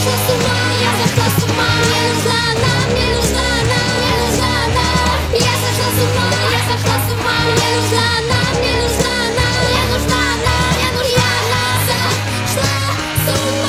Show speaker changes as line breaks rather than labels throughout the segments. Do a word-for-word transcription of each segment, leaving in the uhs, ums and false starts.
сошла с ума, я сошла с ума. Мне нужна она, мне нужна она, мне нужна она. Я сошла с ума, я сошла с ума. Мне нужна она, мне нужна она, мне нужна она, мне нужна она. Сошла с ума.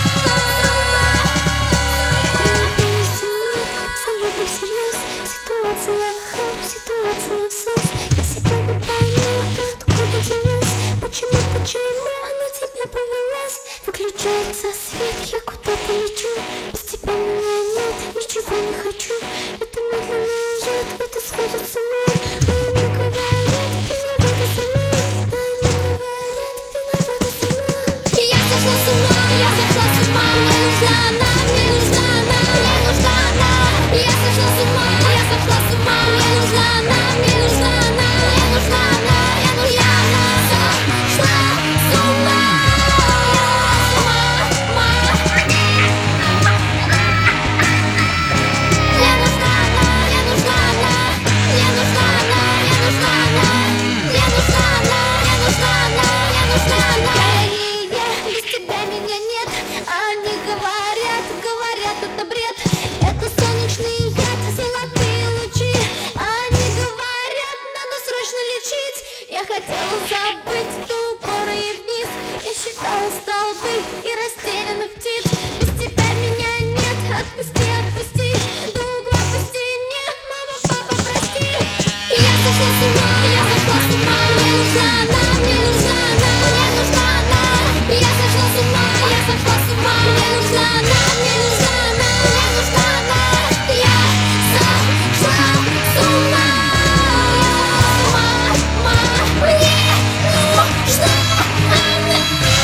Ситуация хаос, ситуация сос. Я себя не пойму, откуда взялась. Почему, почему она тебя повелась? Выключается свет, я куда-то лечу. Без тебя меня нет, ничего не хочу. Это медленно идет, это сходит с ума. Они говорят, виновата сама. Они говорят, виновата сама. Я сошла с ума, я сошла с ума. Мне нужна она, мне нужна она, мне нужна она. Я сошла с ума, я сошла с ума. Мне нужна она, мне нужна она, мне нужна она, мне нужна она. Сошла с ума. Мне нужна она, мне нужна она, мне нужна она, мне нужна она, мне нужна она, мне нужна она, мне нужна она. Без тебя меня нет. Они говорят, говорят, это бред. Это солнечный яд, золотые лучи. Они говорят, надо срочно лечить. Я хотела забыть ту горы и вниз. Я считала столбы и растерянных птиц. Без тебя меня нет. Отпусти, отпусти, до угла пусти. Нет, мама, папа, прости. Я сошла с ума, я сошла с ума. Мне нужна она, мне нужна она, мне нужна она. Я сошла с ума, я сошла с ума. Мне нужна она, мне нужна она, мне нужна она. Я сошла с ума. Мне нужна она.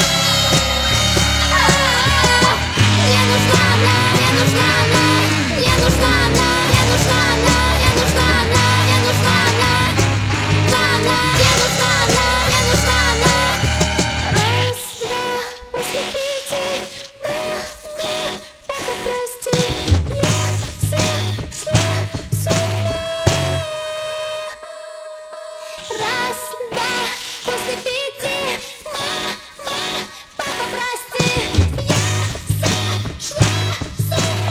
Мне нужна она, мне нужна она, мне нужна она, мне нужна она, мне нужна она, мне нужна она. Мне нужна она, мне нужна она. Раз, два, после пяти. Папа, прости, я сошла с ума. Раз, два, после пяти. Мама, папа, прости, я сошла с ума.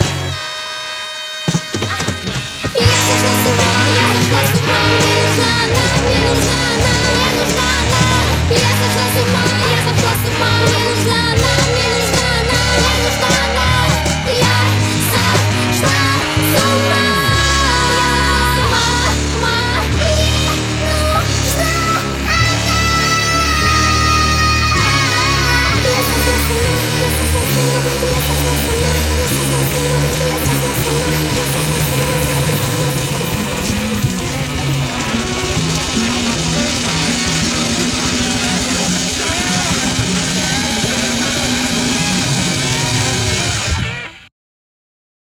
Я сошла с ума, я сошла с ума. Мне нужна она, мне нужна она, мне нужна она. Я сошла с ума, я сошла с ума.